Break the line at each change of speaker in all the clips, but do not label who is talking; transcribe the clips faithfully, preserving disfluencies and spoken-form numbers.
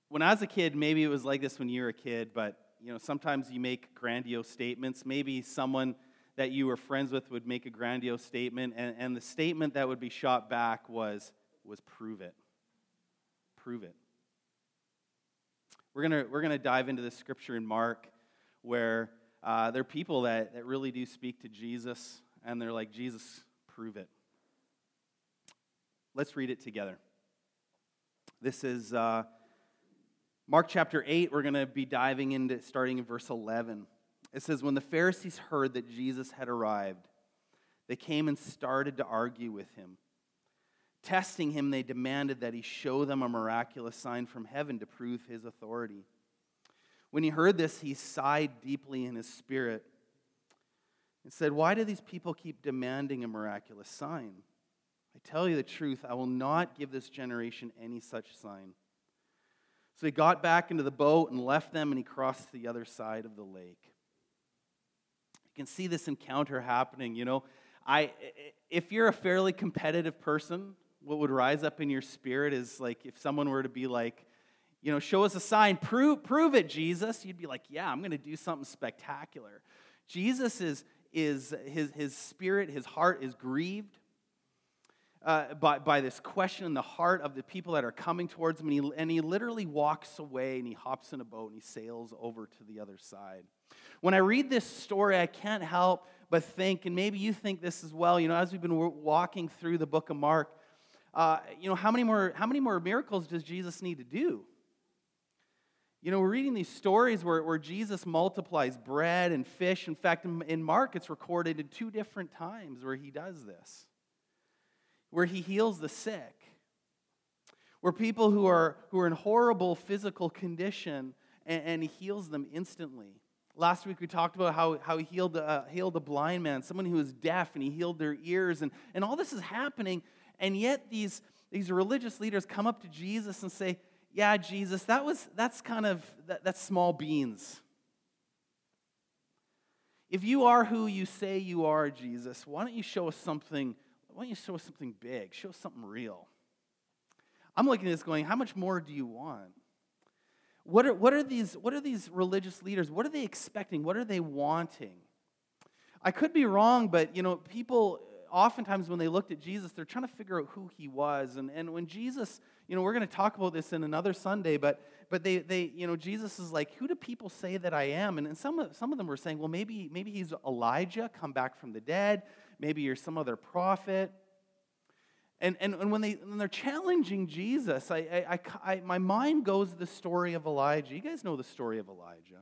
when I was a kid, maybe it was like this when you were a kid, but you know, sometimes you make grandiose statements. Maybe someone that you were friends with would make a grandiose statement, and, and the statement that would be shot back was, was prove it. Prove it. We're gonna we're gonna dive into this scripture in Mark, where uh, there are people that, that really do speak to Jesus, and they're like, Jesus, prove it. Let's read it together. This is uh, Mark chapter eight. We're going to be diving into starting in verse eleven. It says, when the Pharisees heard that Jesus had arrived, they came and started to argue with him. Testing him, they demanded that he show them a miraculous sign from heaven to prove his authority. When he heard this, he sighed deeply in his spirit and said, why do these people keep demanding a miraculous sign? I tell you the truth, I will not give this generation any such sign. So he got back into the boat and left them, and he crossed the other side of the lake. You can see this encounter happening. You know, I if you're a fairly competitive person, what would rise up in your spirit is like if someone were to be like, you know, show us a sign, prove prove it, Jesus. You'd be like, yeah, I'm going to do something spectacular. Jesus is is his his spirit, his heart is grieved uh, by by this question in the heart of the people that are coming towards him, and he and he literally walks away and he hops in a boat and he sails over to the other side. When I read this story, I can't help but think, and maybe you think this as well, you know, as we've been walking through the book of Mark, uh, you know, how many more how many more miracles does Jesus need to do? You know, we're reading these stories where, where Jesus multiplies bread and fish. In fact, in, in Mark, it's recorded in two different times where he does this, where he heals the sick, where people who are who are in horrible physical condition, and, and he heals them instantly. Last week we talked about how, how he healed, uh, healed a blind man, someone who was deaf, and he healed their ears. And, and all this is happening, and yet these, these religious leaders come up to Jesus and say, yeah, Jesus, that was that's kind of, that, that's small beans. If you are who you say you are, Jesus, why don't you show us something, why don't you show us something big, show us something real? I'm looking at this going, how much more do you want? What are, what are these, what are these religious leaders, what are they expecting? What are they wanting? I could be wrong, but, you know, people, oftentimes when they looked at Jesus, they're trying to figure out who he was. And, and when Jesus, you know, we're going to talk about this in another Sunday, but but they, they you know, Jesus is like, who do people say that I am? And, and some, of, some of them were saying, well, maybe, maybe he's Elijah, come back from the dead. Maybe you're some other prophet. And, and, and when, they, when they're challenging Jesus, I, I, I, I, my mind goes to the story of Elijah. You guys know the story of Elijah,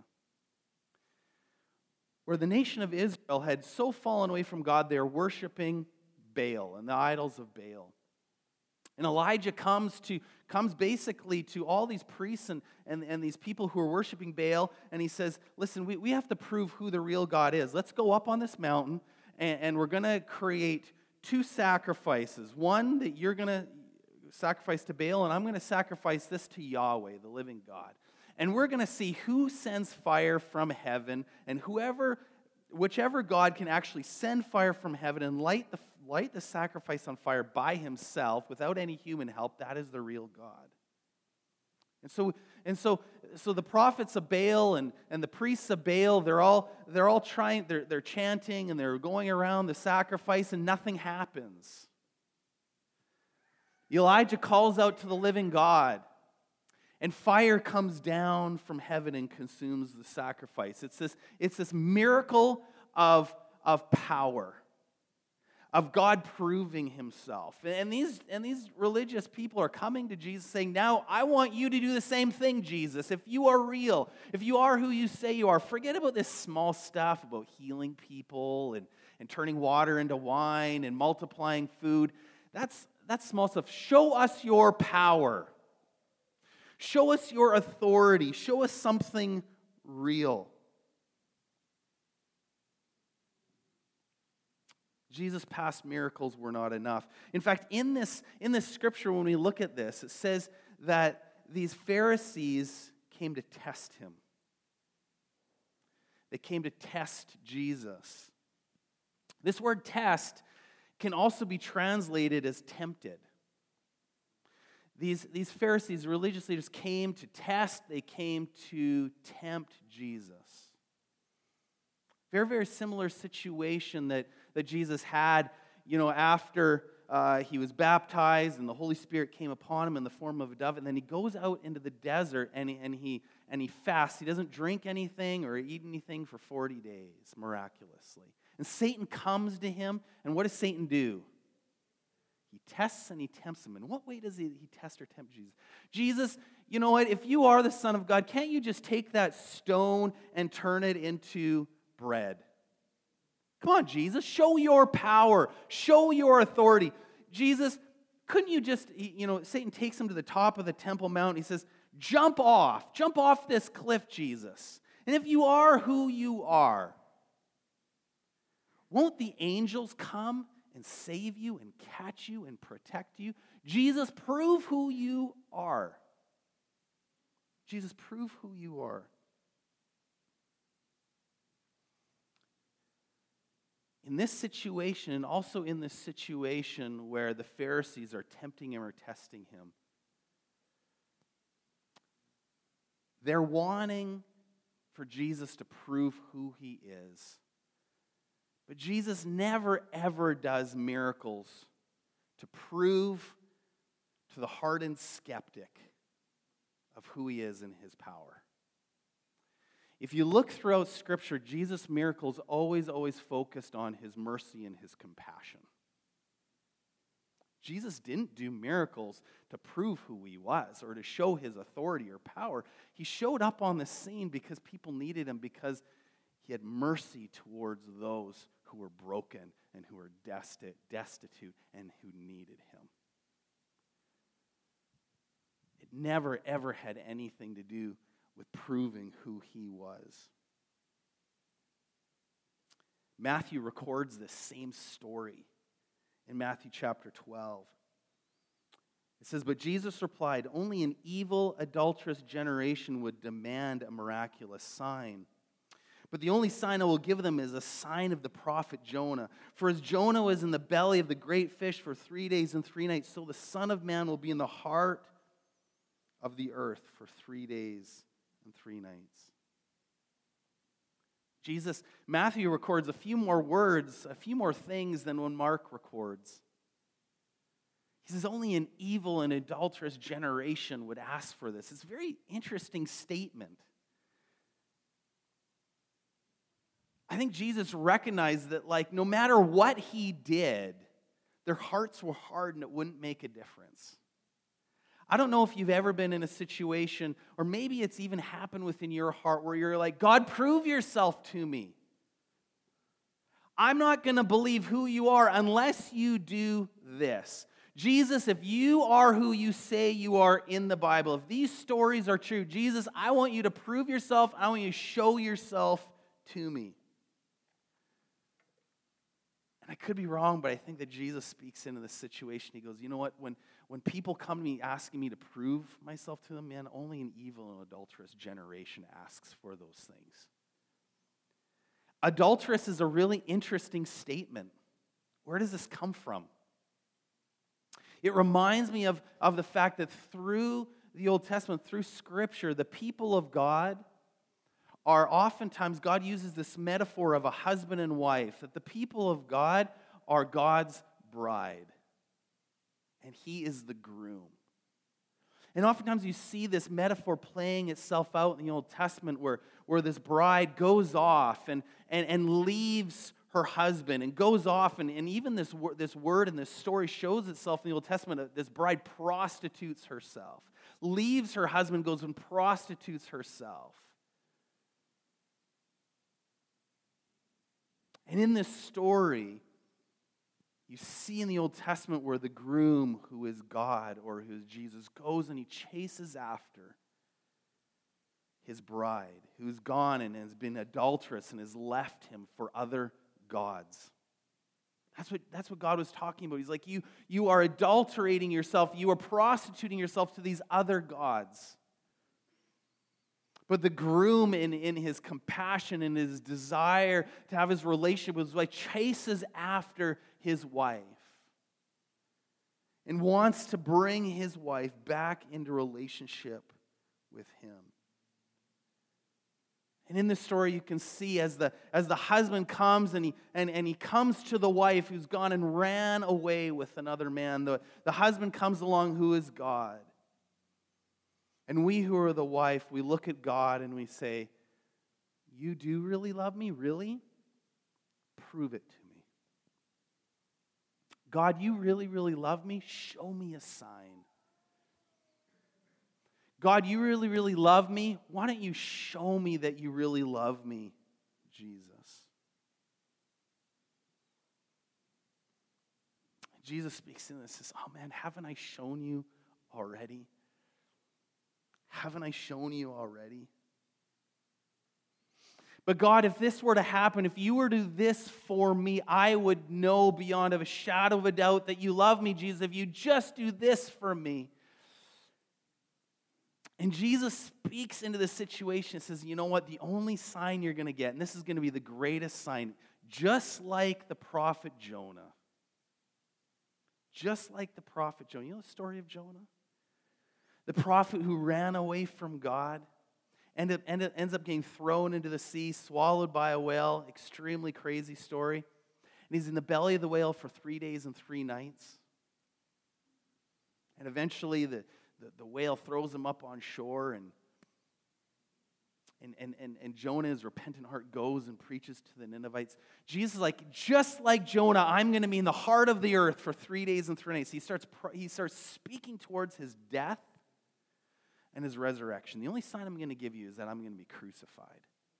where the nation of Israel had so fallen away from God, they were worshiping Baal and the idols of Baal. And Elijah comes to comes basically to all these priests and, and, and these people who are worshiping Baal, and he says, listen, we, we have to prove who the real God is. Let's go up on this mountain, and, and we're going to create two sacrifices. One that you're going to sacrifice to Baal, and I'm going to sacrifice this to Yahweh, the living God. And we're going to see who sends fire from heaven, and whoever, whichever God can actually send fire from heaven and light the light the sacrifice on fire by himself without any human help, that is the real God. And so, and so, so the prophets of Baal and, and the priests of Baal, they're all they're all trying, they're they're chanting and they're going around the sacrifice, and nothing happens. Elijah calls out to the living God, and fire comes down from heaven and consumes the sacrifice. It's this, it's this miracle of, of power, of God proving himself. And these, and these religious people are coming to Jesus saying, now I want you to do the same thing, Jesus. If you are real, if you are who you say you are, forget about this small stuff about healing people and, and turning water into wine and multiplying food. That's, that's small stuff. Show us your power. Show us your authority. Show us something real. Jesus' past miracles were not enough. In fact, in this, in this scripture, when we look at this, it says that these Pharisees came to test him. They came to test Jesus. This word test can also be translated as tempted. These, these Pharisees, religious leaders, came to test, they came to tempt Jesus. Very, very similar situation that, that Jesus had, you know, after uh, he was baptized and the Holy Spirit came upon him in the form of a dove, and then he goes out into the desert and he, and he, and he fasts. He doesn't drink anything or eat anything for forty days, miraculously. And Satan comes to him, and what does Satan do? He tests and he tempts him. In what way does he, he test or tempt Jesus? Jesus, you know what? If you are the Son of God, can't you just take that stone and turn it into bread? Come on, Jesus. Show your power. Show your authority. Jesus, couldn't you just, you know, Satan takes him to the top of the Temple Mount. He says, jump off. Jump off this cliff, Jesus. And if you are who you are, won't the angels come and save you and catch you and protect you? Jesus, prove who you are. Jesus, prove who you are. In this situation, and also in this situation where the Pharisees are tempting him or testing him, they're wanting for Jesus to prove who he is. But Jesus never, ever does miracles to prove to the hardened skeptic of who he is and his power. If you look throughout Scripture, Jesus' miracles always, always focused on his mercy and his compassion. Jesus didn't do miracles to prove who he was or to show his authority or power. He showed up on the scene because people needed him, because he had mercy towards those who were broken and who were destitute and who needed him. It never, ever had anything to do with proving who he was. Matthew records this same story in Matthew chapter twelve. It says, "But Jesus replied, 'Only an evil, adulterous generation would demand a miraculous sign. But the only sign I will give them is a sign of the prophet Jonah. For as Jonah was in the belly of the great fish for three days and three nights, so the Son of Man will be in the heart of the earth for three days and three nights.'" Jesus, Matthew records a few more words, a few more things than when Mark records. He says only an evil and adulterous generation would ask for this. It's a very interesting statement. I think Jesus recognized that, like, no matter what he did, their hearts were hard and it wouldn't make a difference. I don't know if you've ever been in a situation, or maybe it's even happened within your heart, where you're like, God, prove yourself to me. I'm not going to believe who you are unless you do this. Jesus, if you are who you say you are in the Bible, if these stories are true, Jesus, I want you to prove yourself. I want you to show yourself to me. And I could be wrong, but I think that Jesus speaks into this situation. He goes, you know what? When, when people come to me asking me to prove myself to them, man, only an evil and adulterous generation asks for those things. Adulterous is a really interesting statement. Where does this come from? It reminds me of, of the fact that through the Old Testament, through Scripture, the people of God are oftentimes, God uses this metaphor of a husband and wife, that the people of God are God's bride, and he is the groom. And oftentimes you see this metaphor playing itself out in the Old Testament, where, where this bride goes off and, and, and leaves her husband and goes off, and, and even this, this word and this story shows itself in the Old Testament, that this bride prostitutes herself, leaves her husband, goes and prostitutes herself. And in this story, you see in the Old Testament where the groom, who is God or who is Jesus, goes and he chases after his bride, who's gone and has been adulterous and has left him for other gods. That's what, that's what God was talking about. He's like, you, you are adulterating yourself. You are prostituting yourself to these other gods. But the groom, in, in his compassion and his desire to have his relationship with his wife, chases after his wife. and wants to bring his wife back into relationship with him. And in this story, you can see as the, as the husband comes and he, and, and he comes to the wife who's gone and ran away with another man, the, the husband comes along who is God. And we who are the wife, we look at God and we say, you do really love me? Really? Prove it to me. God, you really, really love me? Show me a sign. God, you really, really love me? Why don't you show me that you really love me, Jesus? Jesus speaks in this and says, oh man, haven't I shown you already? Haven't I shown you already? But God, if this were to happen, if you were to do this for me, I would know beyond a shadow of a doubt that you love me, Jesus, if you just do this for me. And Jesus speaks into the situation and says, you know what, the only sign you're going to get, and this is going to be the greatest sign, just like the prophet Jonah. Just like the prophet Jonah. You know the story of Jonah? The prophet who ran away from God, ended, ended, ends up getting thrown into the sea, swallowed by a whale. Extremely crazy story. And he's in the belly of the whale for three days and three nights. And eventually the The, the whale throws him up on shore, and, and, and, and, and Jonah, his repentant heart, goes and preaches to the Ninevites. Jesus is like, just like Jonah, I'm going to be in the heart of the earth for three days and three nights. He starts, he starts speaking towards his death and his resurrection. The only sign I'm going to give you is that I'm going to be crucified.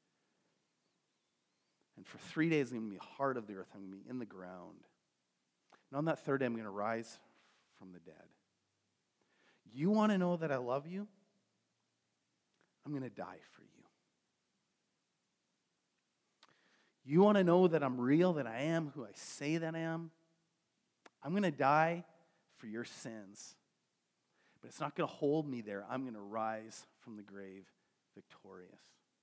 And for three days, I'm going to be heart of the earth. I'm going to be in the ground. And on that third day, I'm going to rise from the dead. You want to know that I love you? I'm going to die for you. You want to know that I'm real, that I am who I say that I am? I'm going to die for your sins. But it's not going to hold me there. I'm going to rise from the grave victorious.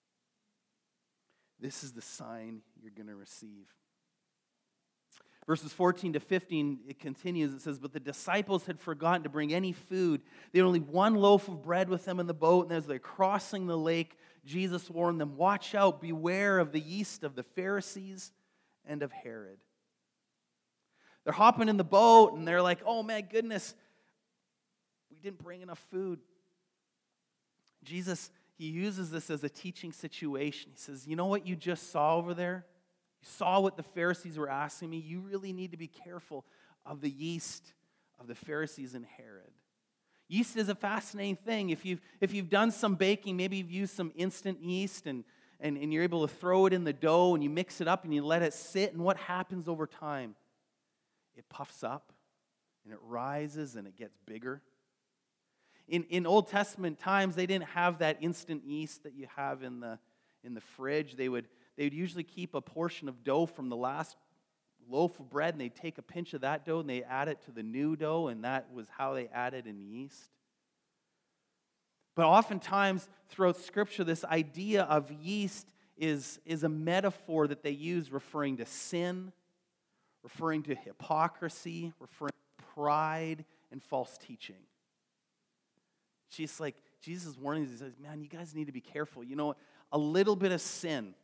This is the sign you're going to receive. Verses fourteen to fifteen, it continues. It says, but the disciples had forgotten to bring any food. They had only one loaf of bread with them in the boat, and as they're crossing the lake, Jesus warned them, watch out, beware of the yeast of the Pharisees and of Herod. They're hopping in the boat, and they're like, oh my goodness, we didn't bring enough food. Jesus, he uses this as a teaching situation. He says, you know what you just saw over there? You saw what the Pharisees were asking me. You really need to be careful of the yeast of the Pharisees and Herod. Yeast is a fascinating thing. If you've, if you've done some baking, maybe you've used some instant yeast and, and, and you're able to throw it in the dough and you mix it up and you let it sit, and what happens over time? It puffs up and it rises and it gets bigger. In, in Old Testament times, they didn't have that instant yeast that you have in the, in the fridge. They would They would usually keep a portion of dough from the last loaf of bread, and they'd take a pinch of that dough and they add it to the new dough, and that was how they added in yeast. But oftentimes throughout Scripture, this idea of yeast is, is a metaphor that they use referring to sin, referring to hypocrisy, referring to pride and false teaching. She's like, Jesus is warning us, he says, man, you guys need to be careful. You know, a little bit of sin,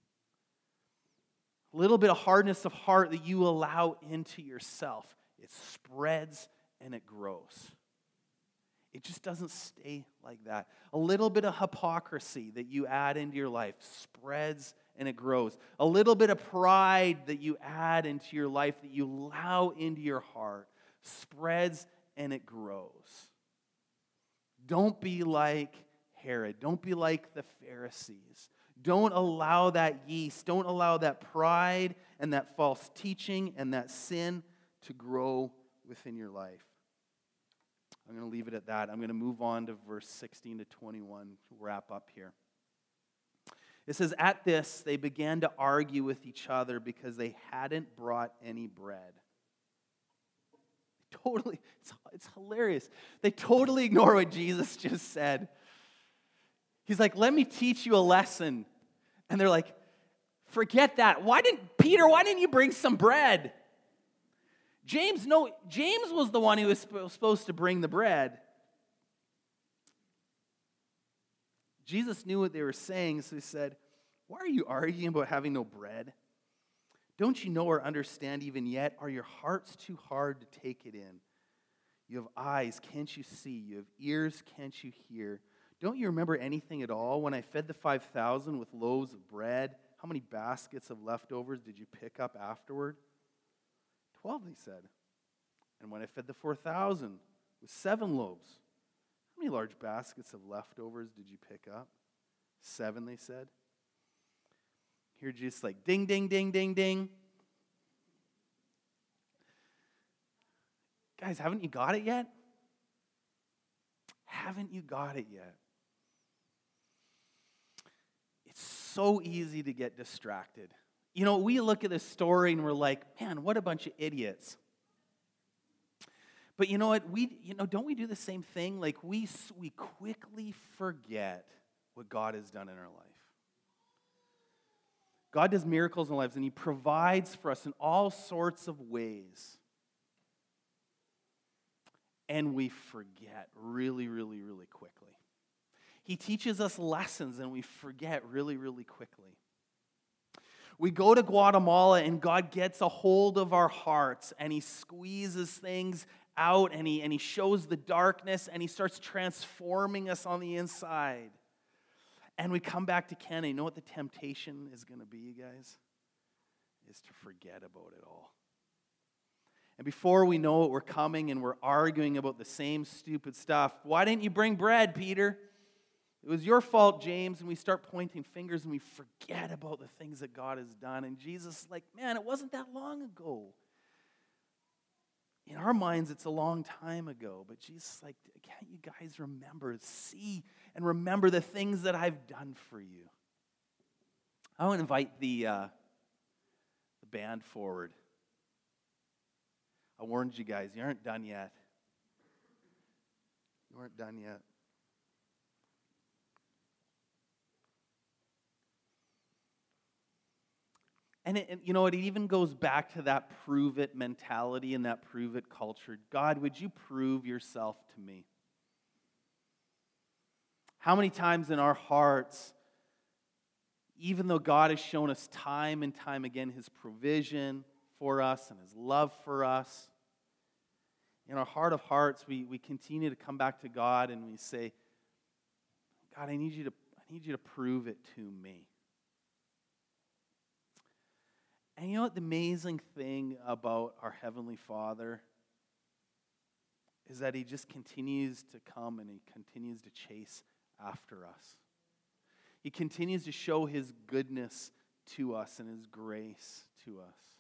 a little bit of hardness of heart that you allow into yourself, it spreads and it grows. It just doesn't stay like that. A little bit of hypocrisy that you add into your life spreads and it grows. A little bit of pride that you add into your life, that you allow into your heart, spreads and it grows. Don't be like Herod. Don't be like the Pharisees. Don't allow that yeast, don't allow that pride and that false teaching and that sin to grow within your life. I'm going to leave it at that. I'm going to move on to verse sixteen to twenty-one to wrap up here. It says, at this, they began to argue with each other because they hadn't brought any bread. Totally, it's, it's hilarious. They totally ignore what Jesus just said. He's like, let me teach you a lesson. And they're like, forget that. Why didn't, Peter, why didn't you bring some bread? James, no, James was the one who was supposed to bring the bread. Jesus knew what they were saying, so he said, why are you arguing about having no bread? Don't you know or understand even yet? Are your hearts too hard to take it in? You have eyes, can't you see? You have ears, can't you hear? Don't you remember anything at all? When I fed the five thousand with loaves of bread, how many baskets of leftovers did you pick up afterward? Twelve, they said. And when I fed the four thousand with seven loaves, how many large baskets of leftovers did you pick up? Seven, they said. Here, just like ding, ding, ding, ding, ding. Guys, haven't you got it yet? Haven't you got it yet? It's so easy to get distracted. You know, we look at this story and we're like, man, what a bunch of idiots. But you know what? We, you know, don't we do the same thing? Like we, we quickly forget what God has done in our life. God does miracles in our lives, and He provides for us in all sorts of ways. And we forget really, really, really quickly. He teaches us lessons, and we forget really, really quickly. We go to Guatemala, and God gets a hold of our hearts, and He squeezes things out, and He, and he shows the darkness, and He starts transforming us on the inside. And we come back to Canada. You know what the temptation is going to be, you guys? Is to forget about it all. And before we know it, we're coming and we're arguing about the same stupid stuff. Why didn't you bring bread, Peter? It was your fault, James. And we start pointing fingers and we forget about the things that God has done. And Jesus is like, man, it wasn't that long ago. In our minds, it's a long time ago. But Jesus is like, can't you guys remember, see and remember the things that I've done for you? I want to invite the, uh, the band forward. I warned you guys, you aren't done yet. You aren't done yet. And, it, you know, it even goes back to that prove it mentality and that prove it culture. God, would you prove yourself to me? How many times in our hearts, even though God has shown us time and time again His provision for us and His love for us, in our heart of hearts, we, we continue to come back to God and we say, God, I need you to, I need you to prove it to me. And you know what the amazing thing about our Heavenly Father is that He just continues to come and He continues to chase after us. He continues to show His goodness to us and His grace to us.